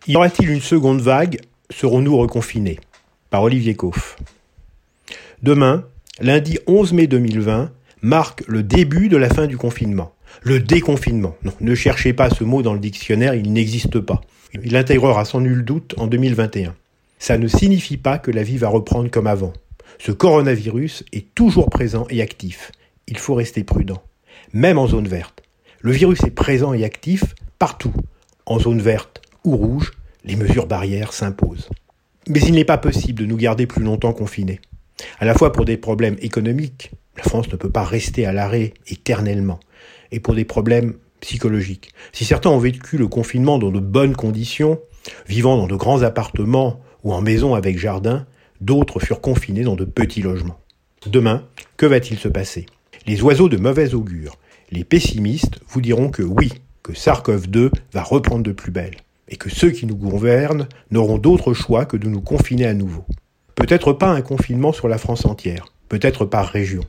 Y aura-t-il une seconde vague ? Serons-nous reconfinés ? Par Olivier Coff. Demain, lundi 11 mai 2020, marque le début de la fin du confinement. Le déconfinement. Non, ne cherchez pas ce mot dans le dictionnaire, il n'existe pas. Il intégrera sans nul doute en 2021. Ça ne signifie pas que la vie va reprendre comme avant. Ce coronavirus est toujours présent et actif. Il faut rester prudent. Même en zone verte. Le virus est présent et actif partout. En zone verte ou rouge, les mesures barrières s'imposent. Mais il n'est pas possible de nous garder plus longtemps confinés. À la fois pour des problèmes économiques, la France ne peut pas rester à l'arrêt éternellement, et pour des problèmes psychologiques. Si certains ont vécu le confinement dans de bonnes conditions, vivant dans de grands appartements ou en maison avec jardin, d'autres furent confinés dans de petits logements. Demain, que va-t-il se passer ? Les oiseaux de mauvais augure, les pessimistes vous diront que oui, que SARS-CoV-2 va reprendre de plus belle, et que ceux qui nous gouvernent n'auront d'autre choix que de nous confiner à nouveau. Peut-être pas un confinement sur la France entière, peut-être par région.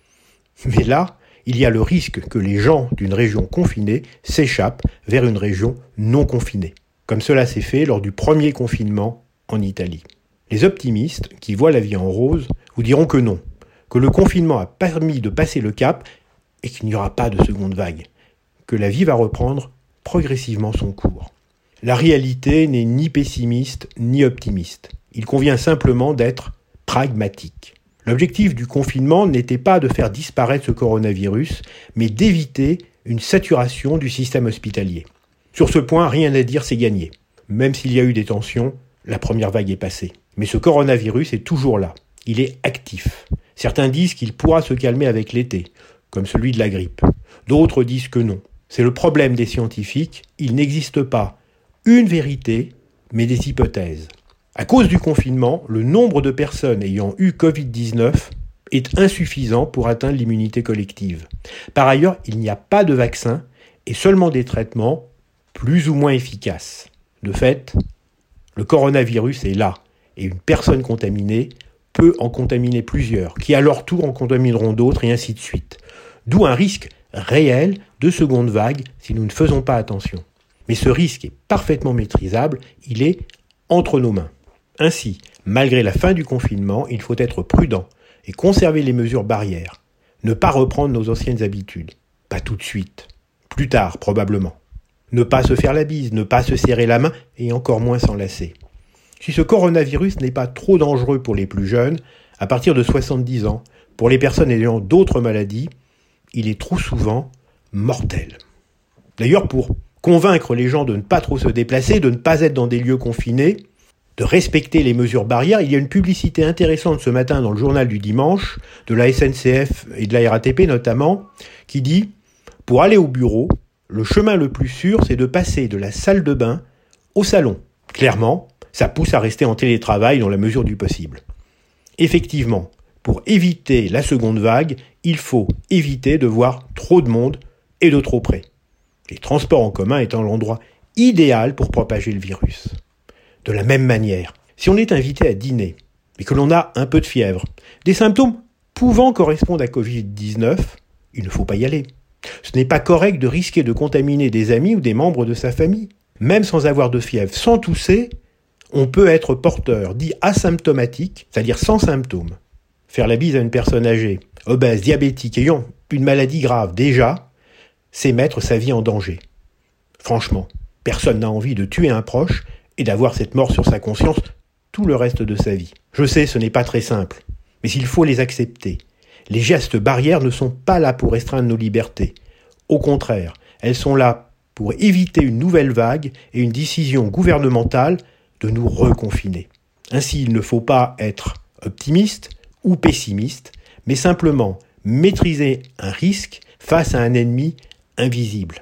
Mais là, il y a le risque que les gens d'une région confinée s'échappent vers une région non confinée, comme cela s'est fait lors du premier confinement en Italie. Les optimistes, qui voient la vie en rose, vous diront que non, que le confinement a permis de passer le cap et qu'il n'y aura pas de seconde vague, que la vie va reprendre progressivement son cours. La réalité n'est ni pessimiste ni optimiste. Il convient simplement d'être pragmatique. L'objectif du confinement n'était pas de faire disparaître ce coronavirus, mais d'éviter une saturation du système hospitalier. Sur ce point, rien à dire, c'est gagné. Même s'il y a eu des tensions, la première vague est passée. Mais ce coronavirus est toujours là. Il est actif. Certains disent qu'il pourra se calmer avec l'été, comme celui de la grippe. D'autres disent que non. C'est le problème des scientifiques. Il n'existe pas une vérité, mais des hypothèses. À cause du confinement, le nombre de personnes ayant eu Covid-19 est insuffisant pour atteindre l'immunité collective. Par ailleurs, il n'y a pas de vaccin et seulement des traitements plus ou moins efficaces. De fait, le coronavirus est là et une personne contaminée peut en contaminer plusieurs, qui à leur tour en contamineront d'autres et ainsi de suite. D'où un risque réel de seconde vague si nous ne faisons pas attention. Mais ce risque est parfaitement maîtrisable, il est entre nos mains. Ainsi, malgré la fin du confinement, il faut être prudent et conserver les mesures barrières. Ne pas reprendre nos anciennes habitudes. Pas tout de suite. Plus tard, probablement. Ne pas se faire la bise, ne pas se serrer la main et encore moins s'enlacer. Si ce coronavirus n'est pas trop dangereux pour les plus jeunes, à partir de 70 ans, pour les personnes ayant d'autres maladies, il est trop souvent mortel. D'ailleurs, pour convaincre les gens de ne pas trop se déplacer, de ne pas être dans des lieux confinés, de respecter les mesures barrières, il y a une publicité intéressante ce matin dans le journal du dimanche, de la SNCF et de la RATP notamment, qui dit « Pour aller au bureau, le chemin le plus sûr, c'est de passer de la salle de bain au salon. » Clairement, ça pousse à rester en télétravail dans la mesure du possible. Effectivement, pour éviter la seconde vague, il faut éviter de voir trop de monde et de trop près. Les transports en commun étant l'endroit idéal pour propager le virus. De la même manière, si on est invité à dîner et que l'on a un peu de fièvre, des symptômes pouvant correspondre à Covid-19, il ne faut pas y aller. Ce n'est pas correct de risquer de contaminer des amis ou des membres de sa famille. Même sans avoir de fièvre, sans tousser, on peut être porteur, dit asymptomatique, c'est-à-dire sans symptômes. Faire la bise à une personne âgée, obèse, diabétique, ayant une maladie grave déjà, c'est mettre sa vie en danger. Franchement, personne n'a envie de tuer un proche et d'avoir cette mort sur sa conscience tout le reste de sa vie. Je sais, ce n'est pas très simple, mais il faut les accepter. Les gestes barrières ne sont pas là pour restreindre nos libertés. Au contraire, elles sont là pour éviter une nouvelle vague et une décision gouvernementale de nous reconfiner. Ainsi, il ne faut pas être optimiste ou pessimiste, mais simplement maîtriser un risque face à un ennemi invisible.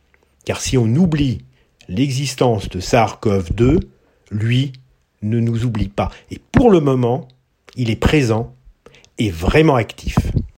Car si on oublie l'existence de SARS-CoV-2, lui ne nous oublie pas. Et pour le moment, il est présent et vraiment actif.